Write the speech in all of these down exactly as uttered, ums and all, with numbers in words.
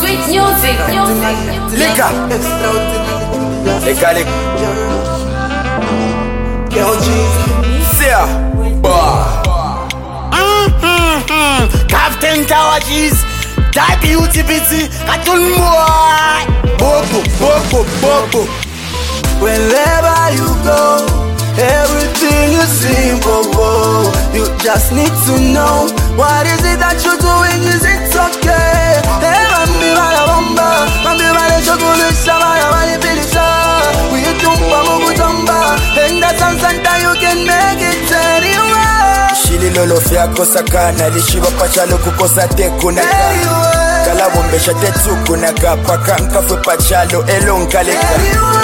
Sweet music, music. Liquor. Liquor, liquor. Sia. Mm-hmm. Captain Tawaji's that beauty beauty. Cartoon boy. Bobo, bobo, bobo. Wherever you go, everything is simple. Whoa. You just need to know what is it that you're doing. Is it okay? Hey, mami bala bomba, mami bala chocolate shabaya bala pilisa. We tumba mugu tumba, and that's something that you can make it anywhere. Shili lolo fya kosa kana lishiba pachalo kukosa teku na kala bombesha tetsuku na kapaka nkafwe pachalo elonka leka.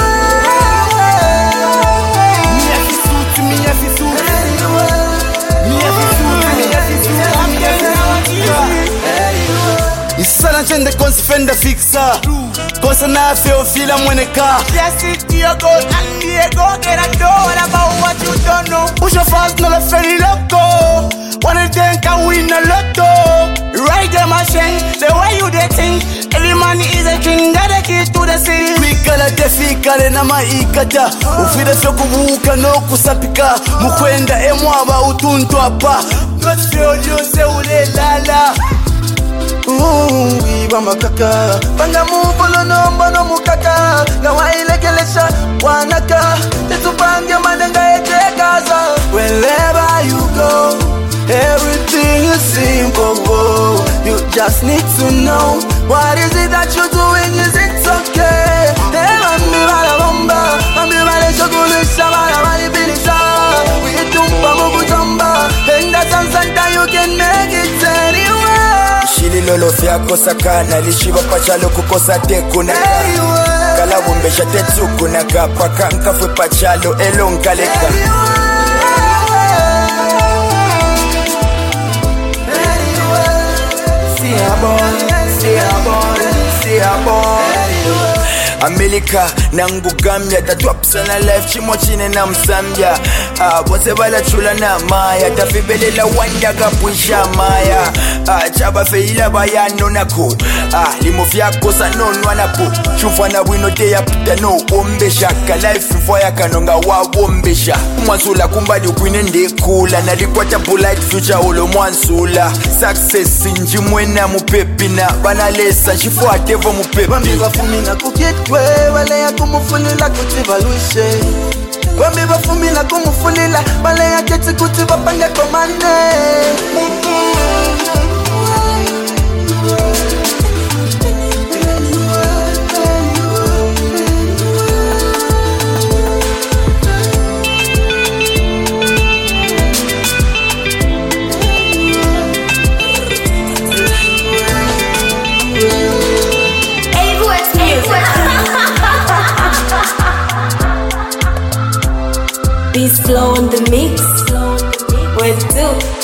Isana chende consifenda fixa Kosa na feo fila mweneka. Yes, it's your goal and Diego. Get a door about what you don't know. Push your fast, no la feli loco. Wanna think I win a lotto. Right there, my shame. The way you they think. Every man is a king. Got the keys to the city. Kwikala tefikale na maikata. Ufide fyo kubuka no kusapika. Mukwenda emwaba utuntu apa. God feel you say ule lala. Ooh, iba makaka. Panga mubolo nomba no mukaka. Gawa ilekelesha wanaka. Tetupange madanga ete gaza. Wherever you go, everything is simple. Whoa. You just need to know what is it that you're doing. Is it okay? Hey, mami bala bomba, mami bala chocolate shabala bala pilisa. We tumba mugu tumba, and that's something that you can make it anywhere. Shili lolo fya kosa kana lishiba pachalo kukosa teku na kala bombesha tetsuku na kapaka nkafwe pachalo elonka leka. See a boy, see a boy, see a boy. America nangugamya tatwapsana life chimo chine na msambya. Ah, bose bala chula na maya tafibelela wanda kapwisha maya. Ah, chaba feila bayano nako. Ah, limo fyako sanonwa napo. Chufa na wino te ya pita no ombesha. Ka life foya kanonga wa ombesha. Mwansula kumbali ukwine ndekula. Nalikwata polite future olo mwansula. Success inji mwena mupepina. Banalesa chifo atevo mupepina. Wambiwa fumina kukitwe wale ya kumufunila kutiba luishe. Wambiwa fumina kumufunila wale ya keti kutiba pange komane. Be slow on the mix. Where do?